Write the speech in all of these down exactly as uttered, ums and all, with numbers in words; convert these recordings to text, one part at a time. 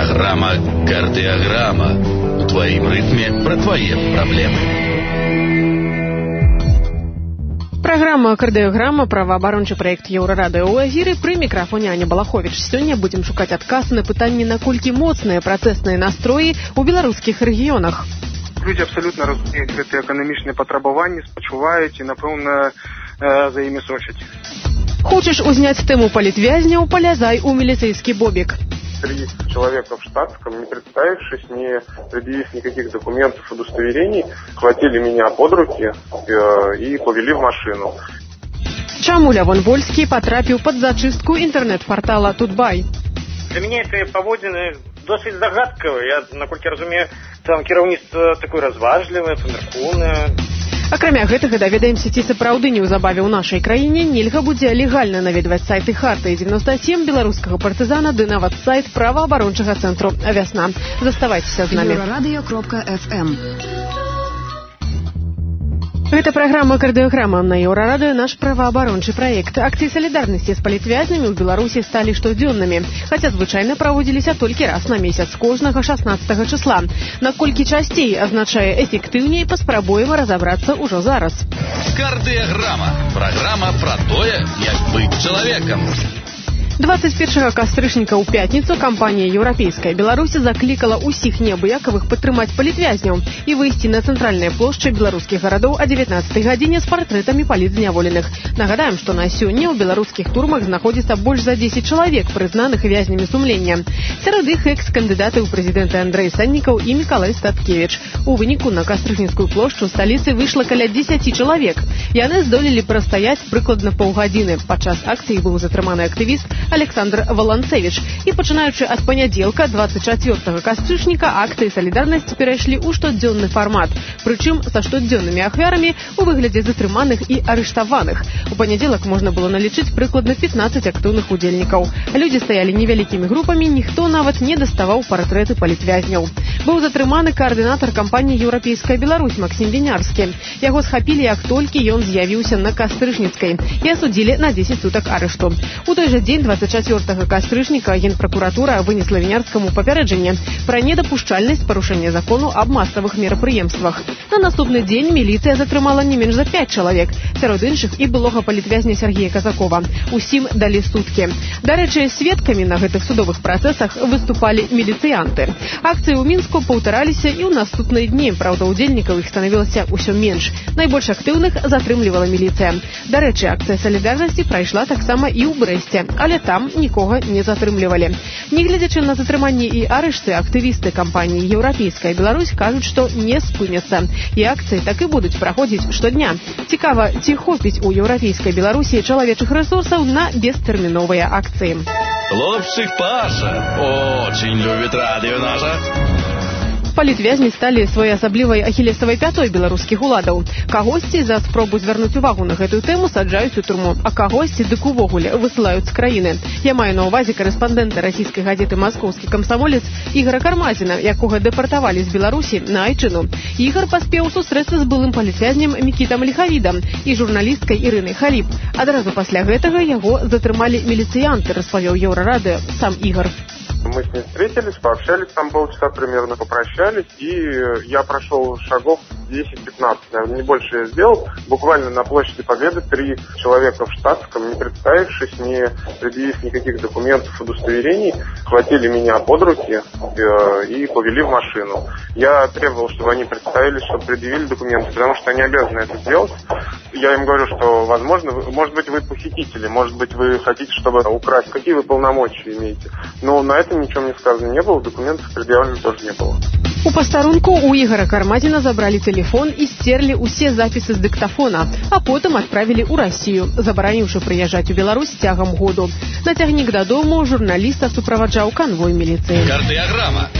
Программа «Кардиограмма». У твоим ритме про твои проблемы. Праграма «Кардыёграма», праваабарончы праект Еўрарадыё ў эфіры, пры мікрафоне Аня Балаховіч. Сёння будзем шукаць адказ на пытанне, наколькі моцныя працэсныя настроі ў беларускіх рэгіёнах. Людзі абсалютна разумеюць гэтыя эканамічныя патрабаванні, спачуваюць і, напэўна, за імі сочаць. Хочаш узняць тэму палітвязняў, палязай у міліцейскі бобік. Три человека в штатском, не представившись, не предъявив никаких документов, удостоверений, схватили меня под руки э, и повели в машину. Чаму Лявон Вольскі потрапіў пад зачыстку інтэрнэт-партала Тутбай? Для меня это поводины досыць загадкавыя. Я, наколькі разумею, там кіраўніцтва такое разважлівае, памяркоўнае. Акрамя гэтага даведаемся, ці сапраўды неўзабаве ў нашай краіне нельга будзе легальна наведваць сайты Хартыі дзевяноста сем, беларускага партызана, ды нават сайт праваабарончага цэнтру «Вясна». Заставайцеся з намі. Еўрарадыё кропка эф эм. Гэта праграма «Кардыёграма» на Еўрарадыё, наш праваабарончы праект. Акцыі салідарнасці з палітвязнямі ў Беларусі сталі штодзённымі, хаця звычайна праводзіліся толькі раз на месяц, кожнага шаснаццатага числа. Наколькі часцей азначае эфектыўней, паспрабуем разабрацца ўжо зараз. «Кардыёграма» – праграма пра тое, як быць чалавекам. двадцать першага кастрычніка ў пятніцу кампанія «Еўрапейская Беларусь» заклікала ўсіх неабыякавых падтрымаць палітвязняў і выйсці на цэнтральныя плошчы беларускіх гарадоў о дзевятнаццатай гадзіне з партрэтамі палітзняволеных. Нагадаем, што на сёння ў беларускіх турмах знаходзіцца больш за дзесяць чалавек, прызнаных вязнямі сумлення. Сярод іх экс-кандыдаты ў прэзідэнты Андрэй Саннікаў і Мікалай Статкевіч. У выніку на кастрычніцкую плошчу сталіцы выйшла каля дзесяці чалавек. Яны здолелі прастаяць прыкладна паўгадзіны. Падчас акцыі быў затрыманы актывіст Александр Воланцевич. І пачынаючы ад панядзелка, двадцать чацвёртага кастрычніка, акцыі салідарнасці перайшлі ў штодзённы фармат, прычым са штодзённымі ахвярамі у выглядзе затрыманых і арыштаваных. У панядзелак можна было налічыць прыкладна пятнаццаць актыўных удзельнікаў. Людзі стаялі невялікімі групамі, ніхто нават не даставаў партрэты палітвязняў. Быў затрыманы каардынатар кампаніі «Еўрапейская Беларусь» Максім Вінярскі. Яго схапілі, як толькі ён з'явіўся на кастрычніцкай, і асудзілі на дзесяць сутак арышту. У той жа дзень, двадцать чацвёртага кастрычніка, генпракуратура вынесла Вінярскаму папярэджанне пра недапушчальнасць парушэння закону аб масавых мерапрыемствах. На наступны дзень міліцыя затрымала не менш за пяць чалавек, сярод іншых і былога палітвязня Сергея Казакова. Усім далі суткі. Дарэчы, сведкамі на гэтых судовых працэсах выступалі міліцыянты. Акцыі ў Мінску паўтараліся і ў наступныя дні, праўда, удзельнікаў іх станавілася ўсё менш. Найбольш актыўных затрымлівала міліцыя. Дарэчы, акцыя салідарнасці прайшла таксама і ў Брэсце, але там нікога не затрымлівалі. Негледзячы на затрыманні і арышты, актывісты кампаніі «Еўрапейская Беларусь» кажуць, што не спыняцца. І акцыі так і будуць праходзіць штодня. Цікава, ці хопіць у «Еўрапейскай Беларусі» чалавечых рэсурсаў на бестэрміновыя акцыі. Хлопчик Паша очень любит радио наше. Палітвязні сталі своеасаблівай ахілесавай пятой беларускіх уладаў. Кагосьці за спробу звярнуць увагу на гэтую тэму саджаюць у турму, а кагосьці дык увогуле высылаюць з краіны. Я маю на ўвазе карэспандэнта расійскай газеты «Маскоўскі камсамолец» Ігора Кармазіна, якога дэпартавалі з Беларусі на Айчыну. Ігар паспеў сустрэцца з былым палітвязнем Мікітам Ліхавідам і журналісткай Ірынай Халіп. Адразу пасля гэтага яго затрымалі міліцыянты, распавёў Еўрарадыё сам Ігар. Мы с ним встретились, пообщались там полчаса примерно, попрощались, и я прошел шагов десять-пятнадцать, наверное, не больше я сделал. Буквально на площади Победы три человека в штатском, не представившись, не предъявив никаких документов, удостоверений, схватили меня под руки и повели в машину. Я требовал, чтобы они представились, чтобы предъявили документы, потому что они обязаны это сделать. Я им говорю, что, возможно, может быть, вы похитители, может быть, вы хотите, чтобы украсть. Какие вы полномочия имеете? Но на это ничего мне сказано не было, документов предъявлено тоже не было. У пастарунку у Ігора Кармазіна забралі тэлефон і сцерлі ўсе запісы з дыктафона, а потым адправілі ў Расію, забараніўшы прыязджаць у Беларусь цягам году. На цягнік дадому журналіста суправаджаў канвой міліцыі. Кардыёграма.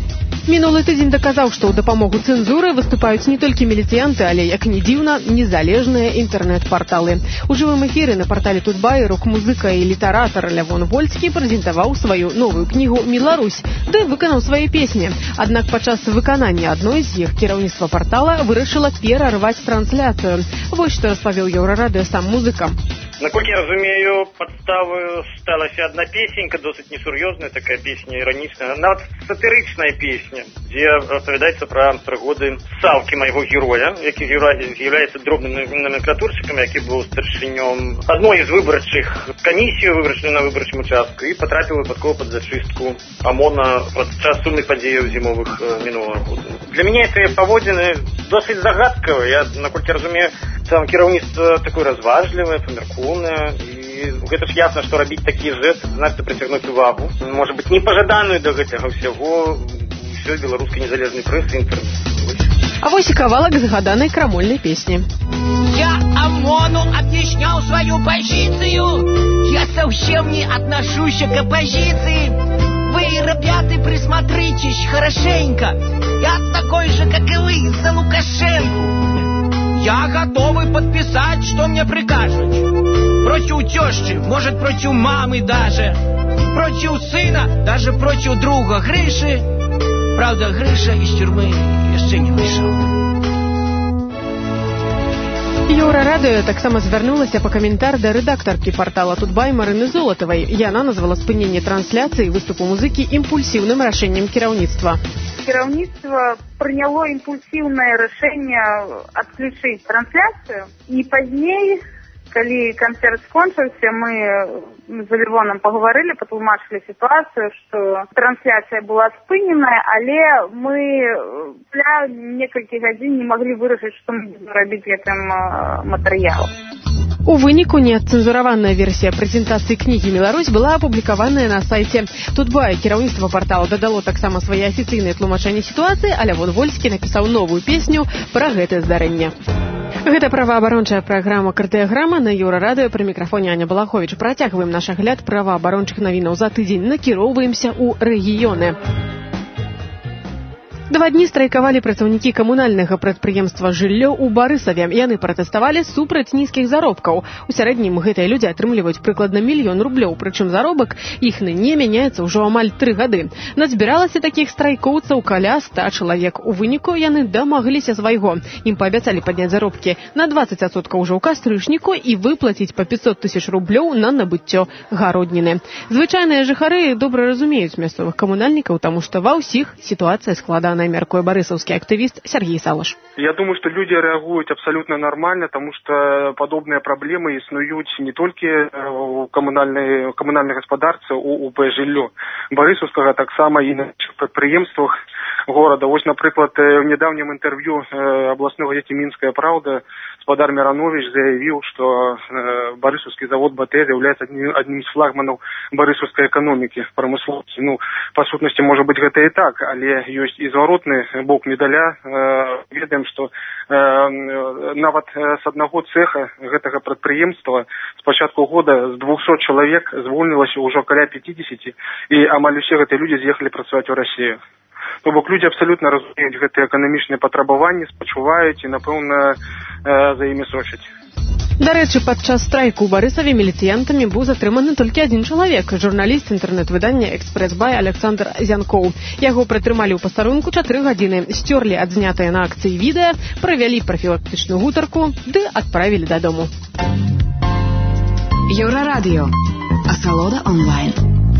Мінулы тыдзень даказаў, што ў дапамогу цэнзуры выступаюць не толькі міліцыянты, але, як ні дзіўна, незалежныя інтэрнэт-парталы. У жывым эфіры на партале Тутбай рок-музыка і літаратар Лявон Вольскі прэзентаваў сваю новую кнігу «Меларусь», ды выканаў свае песні. Аднак падчас выканання адной з іх кіраўніцтва партала вырашыла перарваць трансляцыю. Вось што распавёў Еўрарадыё сам музыка. Наколькі я разумею, падставою сталася адна песенька, досыць несур'ёзная такая песня, іранічная, нават сатырычная песня, дзе распавядаецца пра прыгоды Саўкі, майго героя, які з'яўляецца дробным номенклатуршчыкам, які быў старшынём адной з выбарчых камісій, выбарчай на выбарчым участку, і патрапіў выпадкова пад зачыстку ОМОНа падчас сумных падзеяў зімовых мінулага года. Для мяне гэтыя паводзіны досыць загадкавыя. Я, наколькі разумею, там кіраўніцтва такое разважлівае, памяркоўнае, і гэта ж ясна, што рабіць такі жэст значыць прыцягнуць увагу, можа быць, непажаданую да гэтага ўсяго ўсёй беларускай незалежнай прэсы, інтэрнэт. А вось і кавалак згаданай крамольнай песні. Я ОМОНу объяснял свою позицию. Я совсем не отношусь к оппозиции. Вы, ребята, присмотритесь хорошенько. Я такой же, как и вы, за Лукашенко. Я готовый подписать, что мне прикажут. Против тещи, может, против мамы даже. Против сына, даже против друга Гриши. Правда, Гриша из тюрьмы еще не вышел. Еўрарадыё таксама звярнулася па каментар да рэдактаркі партала Тутбай Марыны Золатавай. Яна назвала спыненне трансляцыі выступу музыкі імпульсіўным рашэннем кіраўніцтва. Кіраўніцтва прыняло імпульсіўнае рашэнне адключыць трансляцыю, і пазней, калі канцэрт скончыўся, мы з Лівоном паговорили, патлумачылі сітуацыю, што трансляцыя была спыненая, але мы для некалькі гадзін не маглі вырашыць, што мы будзем рабіць гэтым матэрыялам. У выніку неадцэнзураваная версія прэзентацыі кнігі «Беларусь» была апублікаваная на сайце Тутбай. Кіраўніцтва партала дадало таксама свае афіцыйныя тлумачэнні сітуацыі, а Лявон Вольскі напісаў новую песню пра гэтае здарэнне. Гэта праваабарончая праграма «Кардыяграма» на Еўрарадыё. Пры мікрафоне Аня Балаховіч. Працягваем наш агляд праваабарончых навінаў за тыдзень. Накіроўваемся ў рэгіёны. Два дні страйкавалі працаўнікі камунальнага прадпрыемства «Жыллё» ў Барысаве. Яны пратэставалі супраць нізкіх заробкаў. У сярэднім гэтыя людзі атрымліваюць прыкладна мільён рублёў, прычым заробак іхны не мяняецца ўжо амаль тры гады. Назбіралася такіх страйкоўцаў каля ста чалавек. У выніку яны дамагліся свайго. Ім паабяцалі падняць заробкі на дваццаць адсоткаў ўжо ў кастрычніку і выплаціць па пятьсот тысяч рублёў на набыццё гародніны. Звычайныя жыхары добра разумеюць мясцовых камунальнікаў, таму што ва ўсіх сітуацыя складаная, мяркуе барысаўскі актывіст Сергей Салаш. Я думаю, что люди реагируют абсолютно нормально, потому что подобные проблемы існуюць не толькі у камунальнай камунальнай гаспадарцы, у УП «Жыллё» Барысаўскага, таксама і на прадпрыемствах горада. Вось, напрыклад, в недавнем интервью областной газеты «Минская правда» господар Миранович заявил, что Барысаўскі завод БТ является одним, одним из флагманов барысаўскай экономики, промысловости. Ну, по сутнасці, может быть, гэта и так, але есть и зворотный бок медаля. Ведаем, что нават с одного цеха гэтага прадпрыемства с пачатку года с двухсот человек звольнілася уже каля пятидесяти, и амаль усе гэтыя люди з'ехалі працаваць у Россию. То бок люди абсолютно разумеюць гэтыя эканамічныя патрабаванні, спачуваюць і, напэўна, за імі сочаць. Дарэчы, падчас страйку ў Барысаве міліцыянтамі быў затрыманы толькі адзін чалавек, журналіст інтэрнэт-выдання «Экспрэс-бай» Александр Зянкоў. Яго прытрымалі ў пастарунку чатыры гадзіны, сцёрлі адзнятыя на акцыі відэа, правялі прафілактычную гутарку ды адправілі дадому. Еўрарадыё. Асалода онлайн.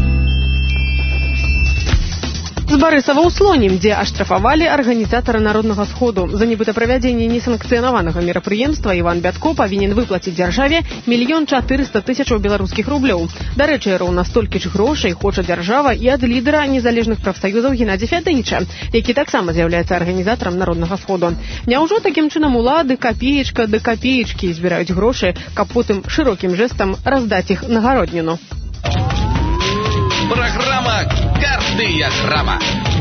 З Барысава ў Слонім, дзе аштрафавалі арганізатара народнага сходу. За нібыта правядзенне несанкцыянаванага мерапрыемства Іван Бятко павінен выплаціць дзяржаве мільён чатырыста тысячаў беларускіх рублёў. Дарэчы, роўна столькі ж грошай хоча дзяржава і ад лідара незалежных прафсаюзаў Геннадзя Фядыніча, які таксама з'яўляецца арганізатарам народнага сходу. Няўжо такім чынам улады капеечка да капеечкі збіраюць грошы, каб потым шырокім жэстам раздаць іх на гародніну? Программа «Кардыяграма».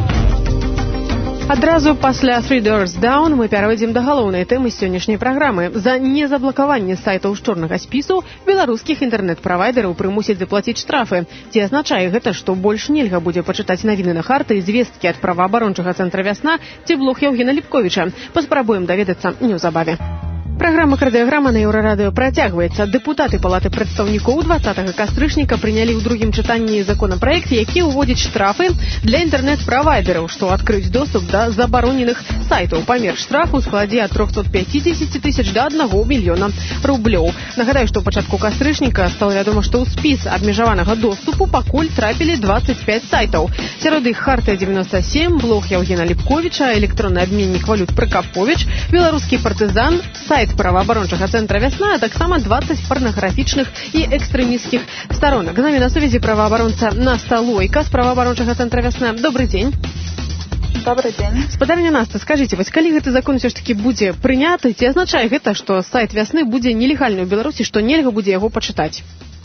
Адразу пасля Three Doors Down мы перайдзем да галоўнай тэмы сённяшняй праграмы. За незаблакаванне сайтаў з чорнага спісу беларускіх інтэрнэт-правайдераў прымусяць заплаціць штрафы. Ці азначае гэта, што больш нельга будзе пачытаць навіны на харты і звесткі ад праваабарончага цэнтра «Вясна» ці блог Яўгена Ліпковіча? Паспрабуем даведацца неўзабаве. Праграма «Кардыяграма» на Еўрарадыё працягваецца. Дэпутаты Палаты прадстаўнікоў дваццатага кастрычніка прынялі ў другім чытанні законапраект, які ўводзіць штрафы для інтэрнэт-правайдераў, што адкрыць доступ да забароненых сайтаў. Памер штрафу складзе ад трохсот пяцідзесяці тысяч да аднаго мільёна рублёў. Нагадаю, што ў пачатку кастрычніка стала вядома, што ў спіс абмежаванага доступу пакуль трапілі дваццаць пяць сайтаў. Сярод іх Хартыя дзевяноста сем, блог Яўгена Ліпковіча, электронны абменнік валют Пракаповіч, беларускі партызан, сайт праваабарончага цэнтра «Вясна», а таксама дваццаць парнаграфічных і экстрэмісцкіх сторонок. З намі на сувязі праваабаронца Наста Лойка з праваабарончага цэнтра «Вясна». Добрый дзень. Добрый дзень. Спадарня Наста, скажыце, вось калі гэты закон усё ж такі будзе прыняты, ці азначае гэта, што сайт «Вясны» будзе нелегальны ў Беларусі, што нельга будзе яго пачытаць?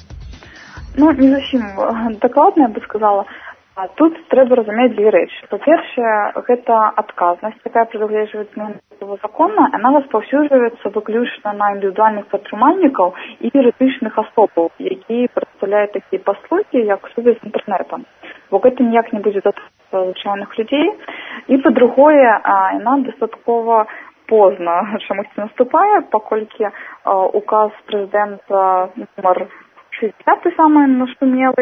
Ну, не зусім дакладна, я бы сказала. А тут трэба разумець дзве рэчы. Па-першае, гэта адказнасць, якая прадугледжваецца змены гэтага закона, яна распаўсюджваецца выключна на індывідуальных падтрымальнікаў і юрыдычных асобаў, якія прадстаўляюць такія паслугі, як сувязь з інтэрнэтам. Бо гэта ніяк не будзе датычыцца звычайных людзей. І па-другое, яна дастаткова позна чамусьці наступае, паколькі указ прэзідэнта нумар шэсцьдзесят самы нашумелы,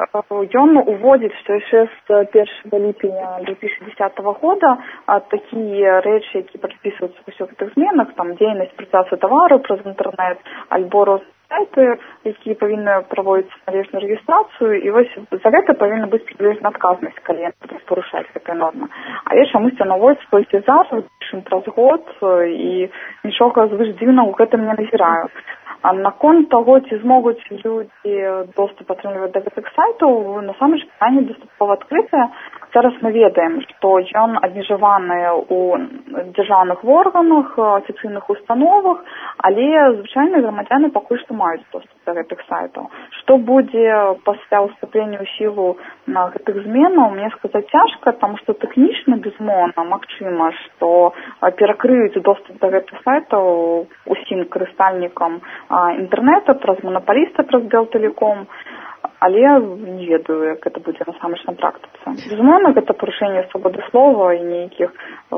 ён уводзіць, што яшчэ з першага ліпеня две тысячи десятого года такія рэчы, які прапісваюцца ў усіх гэтых зменах, там дзейнасць працасы тавару праз інтэрнэт, альбо рост сайты, якія павінны праводзіць належную рэгістрацыю, і вось за гэта павінна быць прыблізна адказнасць, калі яны парушаюць гэтыя нормы. Але чамусьці наводзіць толькі зараз, чым праз год, і нічога звыш дзіўнага ў гэтым не назіраю. А наконт таго, ці змогуць людзі доступ атрымліваць да гэтых сайтаў, насамрэч пытанне даступова адкрытае. Зараз мы ведаем, што ён абмежаваны ў дзяржаўных органах, афіцыйных установах, але звычайныя грамадзяне пакуль што маюць доступ да гэтых сайтаў. Што будзе пасля ўступлення ў сілу на гэтых зменаў, мне сказаць цяжка, таму што тэхнічна, безумоўна, магчыма, што перакрыюць доступ да гэтых сайтаў усім карыстальнікам інтэрнэта праз манапаліста, праз Белтэлеком, але не ведаю, як гэта будзе насамрэч на практыцы. Безумоўна, гэта парушэнне свабоды слова і нейкіх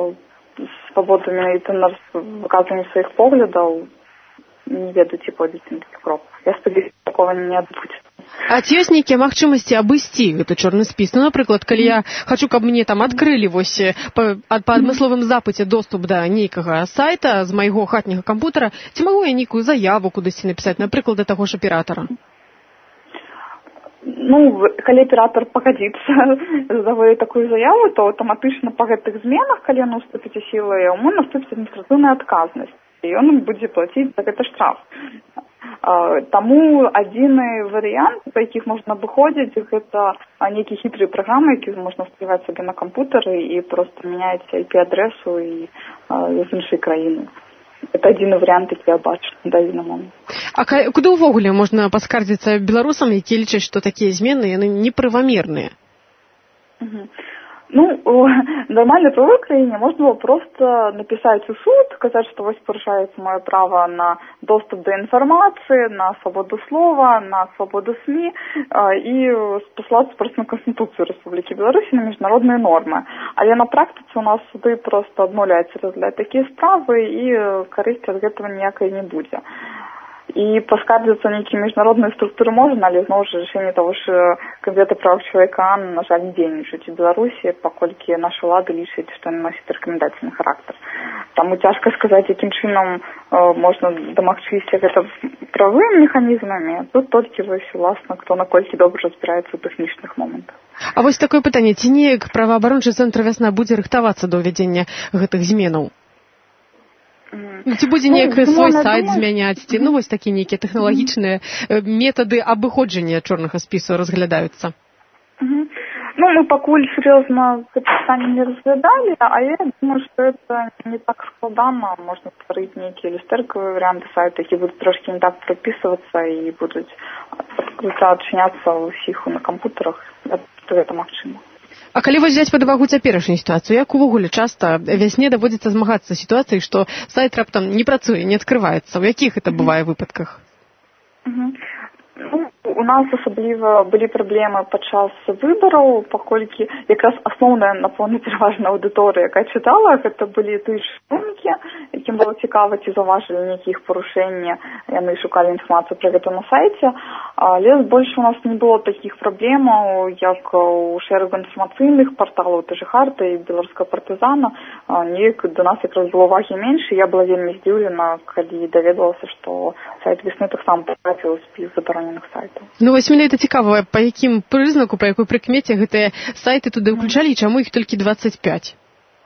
свабоды менавіта на выказванне сваіх поглядаў. Не ведаю, ці пойдуць на такі крок. Я спадзяюся, такога не адбудзецца. А ці ёсць нейкія магчымасці абысці гэты чорны спіс? Ну, напрыклад, калі я хачу, каб мне там адкрылі вось па, па адмысловым запыце доступ да нейкага сайта з майго хатняга кампутара, ці магу я нейкую заяву кудысьці напісаць, напрыклад, да таго ж аператара? Ну, калі аператор пагадзіцца здаваць такую заяву, то аўтаматычна па гэтых зменах, калі яны ўступіць у сілу, яму наступіць адміністратыўная адказнасць, і ён будзе плаціць за гэта штраф. Таму адзіны варыянт, па якіх можна абыходзіць, гэта нейкія хітрыя праграмы, які можна ўсталяваць сабе на кампутары і проста мяняць ай пі-адресу і з іншай краіны. Это адзіны варыянт, які я бачу на дадзены момант. А куды ўвогуле можна паскардзіцца беларусам, якія лічаць, што такія змены яны неправамерныя? Угу. Ну, нормально в другой краине можно было просто написать в суд, сказать, что вот порушается мое право на доступ до информации, на свободу слова, на свободу СМИ, и посылаться просто на Конституцию Республики Беларусь, на международные нормы. А я на практике у нас суды просто адмаўляюцца разглядаць такие справы, и корысці от этого никакой не будет. И поскардзіцца нейкія міжнародныя структуры можна, але зноў жа рашэнне таго ж Камітэта правоў чалавека, на жаль, не дзейнічаюць у Беларусі, паколькі нашы ўлады лічаць, што яны носяць рэкамендацыйны характар. Таму цяжка сказаць, якім чынам можна дамагчыся гэта правымі механізмамі. Тут толькі вось уласна, хто наколькі добра разбіраецца ў тэхнічных момантах. А вось такое пытанне, ці неяк праваабарончы цэнтр «Вясна» будзе рыхтавацца да ўвядзення гэтых зменаў? Ці будзе нейкі свой сайт змяняць, ці ну вось такія нейкія тэхналагічныя метады абыходжання чорнага спісу разглядаюцца? Ну, мы пакуль серьезно это питание не разглядали, а я думаю, что это не так складно. Можно створить некие люстерковые варианты сайта, які будут трошки не так прописываться и будут отчиняться у всех на компьютерах. Это, это магчыма. А калі вось взять пад увагу цяперашнюю сітуацыю, як увогуле часта вясне даводзіцца змагацца сітуацыяй, што сайт раптам не працуе, не адкрываецца? У якіх это бывае выпадках? Угу. Ну, у нас асабліва былі праблемы падчас выбараў, паколькі якраз асноўная, напэўна, пераважная аўдыторыя, якая чытала, гэта былі тыя ж чыноўнікі, якім было цікава, ці заўважылі нейкія іх парушэнні, яны шукалі інфармацыю пра гэта на сайце, але больш у нас не было такіх праблемаў, як у шэрагу інфармацыйных парталаў, та ж Харта і Беларускага партызана, неяк да нас якраз было увагі менш, і я была вельмі здзіўлена, калі даведалася, што сайт весны таксама потрапіў у спіс забароненых сайтаў. Ну вось менавіта цікава, па якім прызнаку, па якой прыкмеце гэтыя сайты туды ўключалі, і чаму іх толькі дваццаць пяць?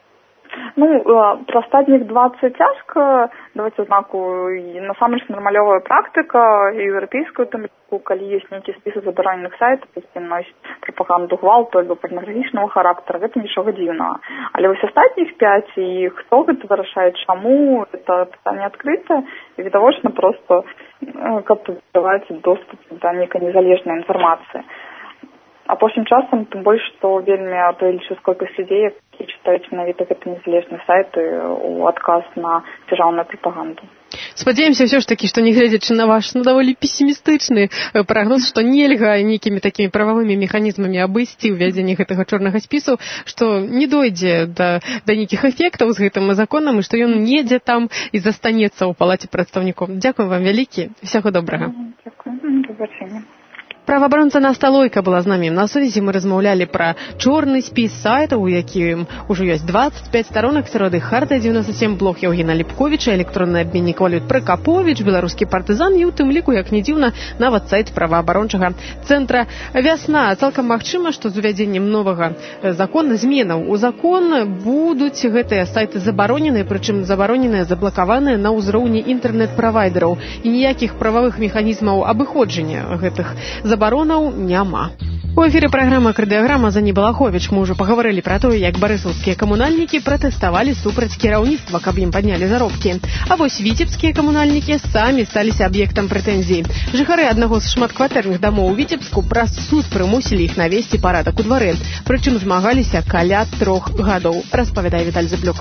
Ну, пра астатніх дваццаць цяжка даваць узнаку. Насамрэч нармалёвая практыка еўрапейскую тэматыку, калі ёсць нейкія спісы забароненых сайтаў, які носяць прапаганду гвалту альбо парнаграфічнага характара, гэта нічога дзіўнага. Але вось астатніх пяць, і хто гэта вырашае, чаму, гэта пытанне адкрытае, і відавочна проста, каб даваць доступ да нейкай незалежнай інфармацыі. Апошнім часам, тым больш, што вельмі павялічылася колькасць людзей, які чытаюць менавіта гэты незалежныя сайты ў адказ на дзяржаўную прапаганду. Спадзяемся ўсё ж такі, што не гледзячы на ваш ну, даволі песімістычны прагноз, што нельга нейкімі такімі прававымі механізмамі абысці ўвядзенне гэтага чорнага спісу, што не дойдзе да, да нейкіх эфектаў з гэтым законам і што ён недзе там і застанецца ў палаце прадстаўнікоў. Дзякуем вам вялікі. Усяго добрага. Дзякуем. Да побачення. Праваабаронца Наста Лойка была з намі. На сувязі мы размаўлялі пра чорны спіс сайтаў, у якім ужо ёсць дваццаць пяць старонак, сярод іх Харта дзевяноста сем, блог Яўгена Ліпковіча, электронны абменнік валют Пракаповіч, беларускі партызан і у тым ліку, як не дзіўна, нават сайт праваабарончага цэнтра «Вясна». Цалкам магчыма, што з увядзеннем новага закона, зменаў у закон будуць гэтыя сайты забароненыя, прычым забароненыя, заблакаваныя на ўзроўні інтэрнэт-правайдераў, і ніякіх прававых механізмаў абыходжання гэтых забаронаў няма. У эфіры праграма «Кардыяграма» Зані Балаховіч. Мы ўжо пагаварылі пра тое, як барысаўскія камунальнікі пратэставалі супраць кіраўніцтва, каб ім паднялі заробкі. А вось віцебскія камунальнікі самі сталіся аб'ектам прэтэнзій. Жыхары аднаго з шматкватэрных дамоў у Віцебску праз суд прымусілі іх навесці парадак у дварэ. Прычым змагаліся каля трох гадоў. Распавядае Віталь Заблюк.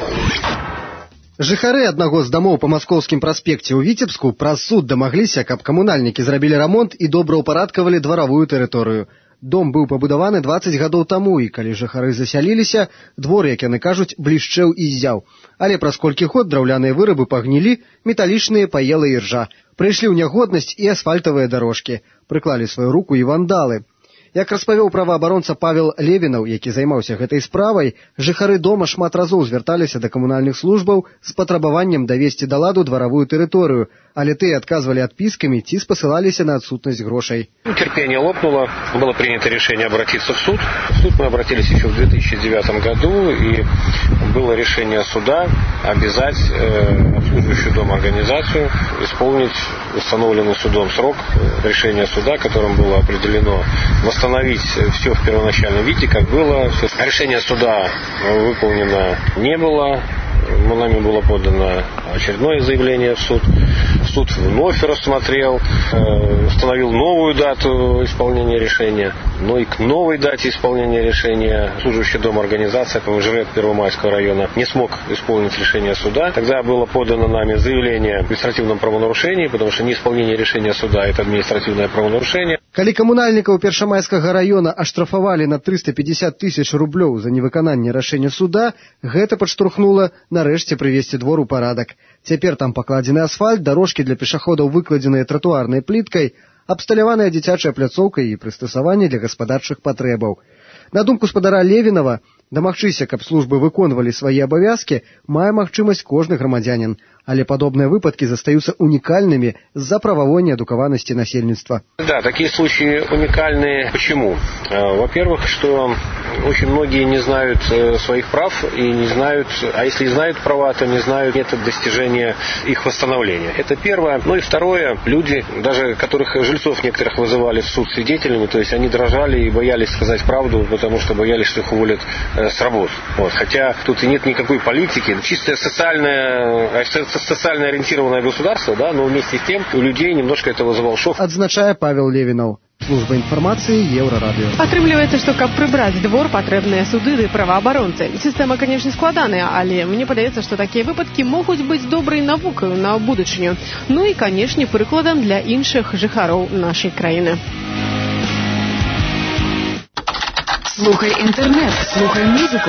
Жыхары аднаго з дамоў па Маскоўскім праспекце ў Віцебску праз суд дамагліся, каб камунальнікі зрабілі рамонт і добраўпарадкавалі дваравую тэрыторыю. Дом быў пабудаваны дваццаць гадоў таму, і калі жыхары засяліліся, двор, як яны кажуць, блішчэў і ззяў. Але праз колькі год драўляныя вырабы пагнілі, металічныя паела іржа. Прыйшлі ў нягоднасць і асфальтавыя дарожкі. Прыклалі сваю руку і вандалы. Як распавёў праваабаронца Павел Левінаў, які займаўся гэтай справай, жыхары дома шмат разоў звярталіся да камунальных службаў з патрабаваннем давесці да ладу дваравую тэрыторыю, але тыя адказвалі адпіскамі ці спасылаліся на отсутность грошей. Терпение лопнуло, было принято решение обратиться в суд. В суд мы обратились еще в две тысячи девятом году, и было решение суда обязать э, обслуживающую дом организацию исполнить установленный судом срок решения суда, которым было определено восстановить все в первоначальном виде, как было. Решение суда выполнено не было. Нами было подано очередное заявление в суд. Суд вновь рассмотрел, установил новую дату исполнения решения. Но и к новой дате исполнения решения служащий дом организация ПМЖР Первомайского района не смог исполнить решение суда. Тогда было подано нами заявление о административном правонарушении, потому что неисполнение решения суда – это административное правонарушение. Калі камунальнікаў Першамайскага района аштрафавалі на триста пятьдесят тысяч рублёў за невыкананне рашэння суда, гэта падштурхнула нарэшце прывесці двор у парадак. Цяпер там пакладзены асфальт, дарожкі для пешаходаў выкладзеныя тратуарнай пліткай, абсталяваная дзіцячая пляцоўка і прыстасаванне для гаспадарчых патрэбаў. На думку спадара Левінава, дамагчыся, каб службы выконвалі свае абавязкі, мае магчымасць кожны грамадзянін. Але подобные выпадки застаются уникальными из-за правовой неэдукованности насельництва. Да, такие случаи уникальны. Почему? Во-первых, что очень многие не знают своих прав и не знают, а если и знают права, то не знают метод достижения их восстановления. Это первое. Ну и второе, люди, даже которых жильцов некоторых вызывали в суд свидетелями, то есть они дрожали и боялись сказать правду, потому что боялись, что их уволят с работы. Вот. Хотя тут и нет никакой политики, чистая социальная, социально ориентированное государство, да, но вместе с тем у людей немножко это вызывал шок. Адзначае Павел Левінаў. Служба інфармацыі Еўрарадыё. Атрымліваецца, што каб прыбраць двор, патрэбныя суды ды праваабаронцы. Сістэма, канечне, складаная, але мне падаецца, што такія выпадкі могуць быць добрай навукаю на будучыню. Ну і, канечне, прыкладам для іншых жыхароў нашай краіны. Слухай інтэрнэт, слухай музыку.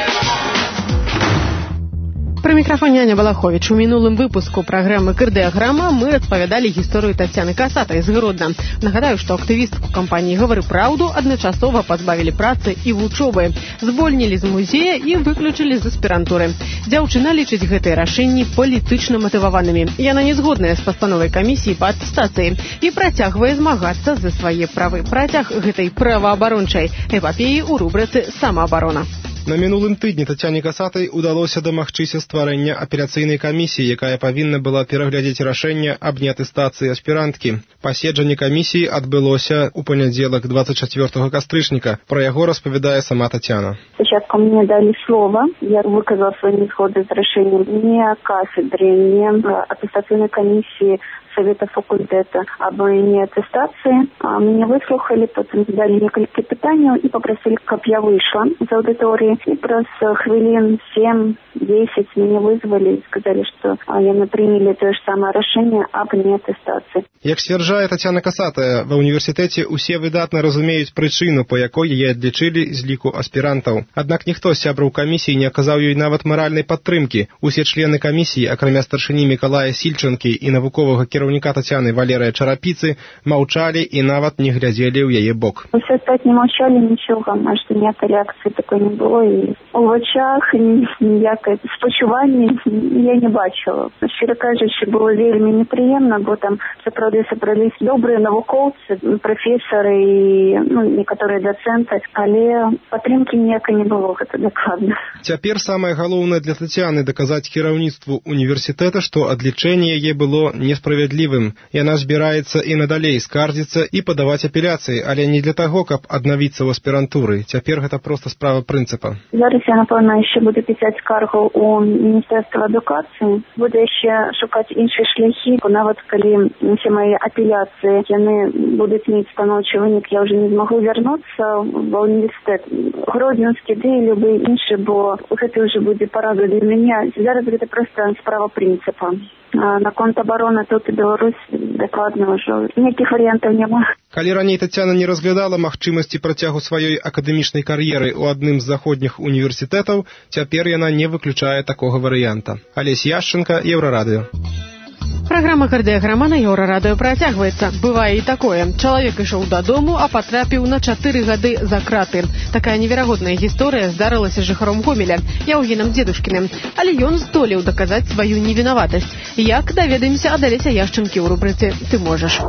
Пры мікрафоне Аня Балаховіч. У мінулым выпуску праграмы «Кардыаграма» мы распавядалі гісторыю Тацяны Касатай з Гродна. Нагадаю, што актывістку кампаніі «Гавары праўду» адначасова пазбавілі працы і вучобы, звольнілі з музея і выключылі з аспірантуры. Дзяўчына лічыць гэтыя рашэнні палітычна матываванымі. Яна не згодная з пастановай камісіі па атэстацыі і працягвае змагацца за свае правы. Працяг гэтай праваабарончай эпапеі ў рубрыцы «Самаабарона». На мінулым тыдні Тацяне Касатай удалося дамагчыся стварэння апеляцыйнай камісіі, якая павінна была пераглядзець рашэнне аб неатэстацыі аспіранткі. Паседжанне камісіі адбылося ў панядзелак двадцать четвёртого кастрычніка. Пра яго распавядае сама Тацяна. Спочатку мне дали слово, я выказала свои незгоды з рашэннем не кафедры, не атэстацыйнай камісіі Совета факультета об неаттестации. Меня выслушали, потом задали несколько питаний и попросили, как я вышла из аудитории. И просто хвилин семь-десять меня вызвали и сказали, что яны приняли то же самое решение об неаттестации. Як сцвярджае Тацяна Касатая, ва ўніверсітэце усе выдатна разумеюць прычыну, па якой яе адлічылі з ліку аспірантаў. Аднак ніхто з сябраў камісіі не аказаў ёй нават маральнай падтрымкі. Усе члены камісіі, акрамя старшыні Мікалая Сільчанкі і навуковага кіраўніка Тацяны Валерыя Чарапіцы, маўчалі і нават не глядзелі ў яе бок. Усе астатнія маўчалі, нічога, аж ніякай рэакцыі такой не было. І у вачах ніякай спачування я не бачила. Щиро кажучи, було вельмі неприємно, бо там сапраўды сабрались добрыя навукоўцы, прафесары і ну, некаторыя дацэнты, але падтрымкі ніякай не было, гэта дакладна. Цяпер самае галоўнае для Тацяны даказаць кіраўніцтву універсітэта, што адлічэнне яе было несправядлівым. Яна збіраецца і надалей скардзіцца і падаваць апеляцыі, але не для таго, каб аднавіцца ў аспірантуры. Цяпер гэта проста справа прынцыпа. Зараз я, напэўна, яшчэ буду пісаць скаргу ў Міністэрства адукацыі, буду яшчэ шукаць іншыя шляхі, нават калі усе мои апелляции, яны будут иметь станоўчы вынік, я уже не смогу вернуться в университет. Гродзенскі, ды і любы іншы, бо гэта уже будет парада для меня. Зараз гэта просто справа принципа. Наконт обороны тут и Беларусь дакладна ўжо ніякіх варыянтаў няма. Калі раней Тацяна не разглядала магчымасці працягу сваёй акадэмічнай кар'еры ў адным з заходніх універсітэтаў, цяпер яна не выключае такога варыянта. Алесь Яшченко, Еўрарадыё. Праграма «Кардыаграма» на Еўрарадыё працягваецца. Бывае і такое. Чалавек ішоў дадому, а патрапіў на чатыры гады за краты. Такая неверагодная гісторыя здарылася жыхаром Гомеля, Яўгенам Дзедушкіным. Але ён здолеў даказаць сваю невінаватасць. Як, даведаемся ад Алеся Яшчэнкі ў рубрыцы «Ты можаш».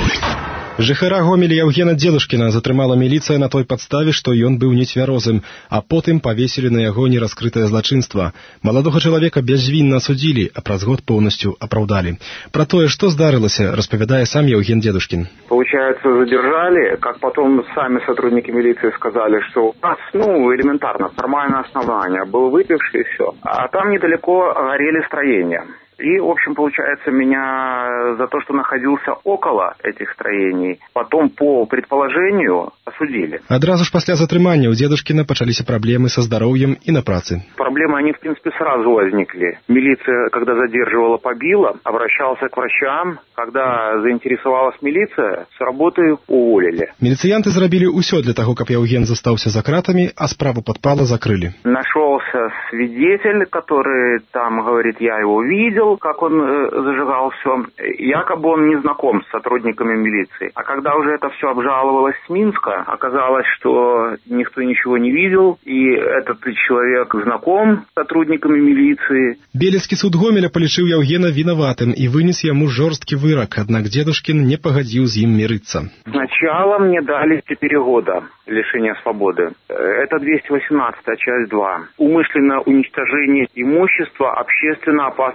Жыхара Гомеля Яўгена Дзедушкіна затрымала міліцыя на той падставе, што ён быў нецвярозым, а потым павесілі на яго нераскрытае злачынства. Маладога чалавека бязвінна асудзілі, а праз год поўнасцю апраўдалі. Пра тое, што здарылася, распавядае сам Яўген Дзедушкін. Получается, задержали, как потом сами сотрудники милиции сказали, что у нас, ну, элементарно, формальное основание, был выпивший и все. А там недалеко горели строения. И, в общем, получается, меня за то, что находился около этих строений, потом по предположению осудили. Адразу ж пасля затрымання у Дзедушкіна пачаліся праблемы са здароўем і на працы. Проблемы, они, в принципе, сразу возникли. Милиция, когда задерживала, побила, обращался к врачам. Когда заинтересовалась милиция, с работы уволили. Милициянты зрабілі ўсё для таго, каб Яўген застаўся за кратамі, а справу падпала закрылі. Нашелся свидетель, который там говорит, я его видел, как он э, зажигал все. Якобы он не знаком с сотрудниками милиции. А когда уже это все обжаловалось с Минска, оказалось, что никто ничего не видел, и этот человек знаком с сотрудниками милиции. Белецкі суд Гомеля палічыў Яўгена вінаватым и вынес ему жорсткі вырок, аднак Дзедушкін не пагадзіў з ім мирыцца. Сначала мне дали четыре года лишения свободы. Это двести восемнадцатая часть два. Умышленное уничтожение имущества общественно опасным способом.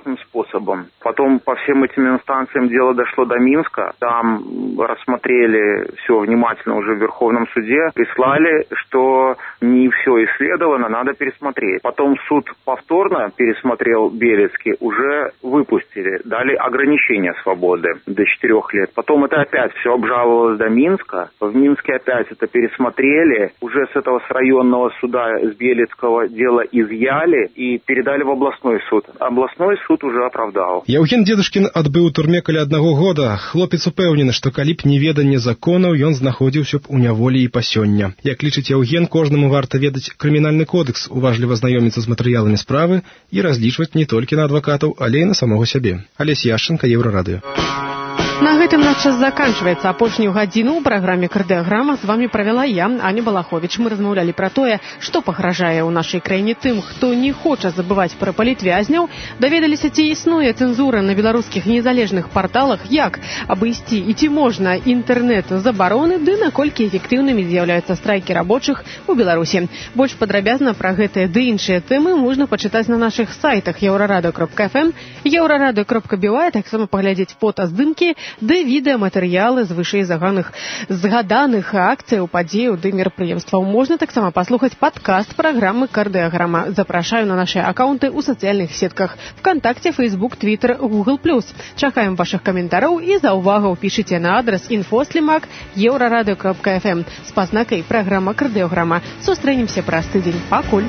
способом. Потом по всем этим инстанциям дело дошло до Минска. Там рассмотрели все внимательно уже в Верховном суде. Прислали, что не все исследовано, надо пересмотреть. Потом суд повторно пересмотрел Белецкий, уже выпустили, дали ограничение свободы до четырех лет. Потом это опять все обжаловалось до Минска. В Минске опять это пересмотрели. Уже с этого с районного суда, с Белецкого, дело изъяли и передали в областной суд. Областной суд уже оправдал. Яўген Дедушкін адбыў у турме каля аднаго года. Хлопец упэўнены, што калі б не веданне законаў, ён знаходзіўся б у няволі і па сёння. Як лічыць Яўген, кожнаму варта ведаць крымінальны кодекс, уважліва знаёміцца з матэрыяламі справы і разлічваць не толькі на адвакатаў, але і на самого сябе. Алесь Яшченко, Еўрарадыё. На гэтым наш час заканчваецца. Апошнюю гадзіну ў праграме «Кардыаграма» з вами правяла я, Аня Балахович. Мы размаўлялі пра тое, што пагражае ў нашай краіне тым, хто не хоча забываць пра палітвязняў, даведаліся, ці існуе цэнзура на беларускіх незалежных парталах, як абысці і ці можна інтэрнэт-забароны, ды наколькі эфектыўнымі з'яўляюцца страйкі рабочых у Беларусі. Больш падрабязна пра гэтыя ды іншыя тэмы можна пачытаць на нашых сайтах еўрарадыё кропка эф эм, еўрарадыё кропка би вай, таксама паглядзець фотаздымкі ды відэаматэрыялы з вышэй заганых згаданых акцыяў, падзеяў ды мерапрыемстваў. Можна таксама паслухаць падкаст праграмы «Кардыаграма». Запрашаю на наши аккаунты ў сацыяльных сетках ВКонтакте, Фейсбук, Твиттер, Гугл плюс. Чакаем ваших каментараў і заўвагаў пішыце на адрес інфослімак еўрарадыё кропка эф эм з пазнакай «Праграма Кардыаграма». Сустрэнемся праз тыдзень. Пакуль.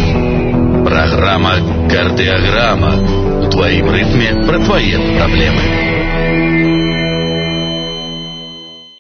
Программа «Кардиограмма». В твоем ритме про твои проблемы.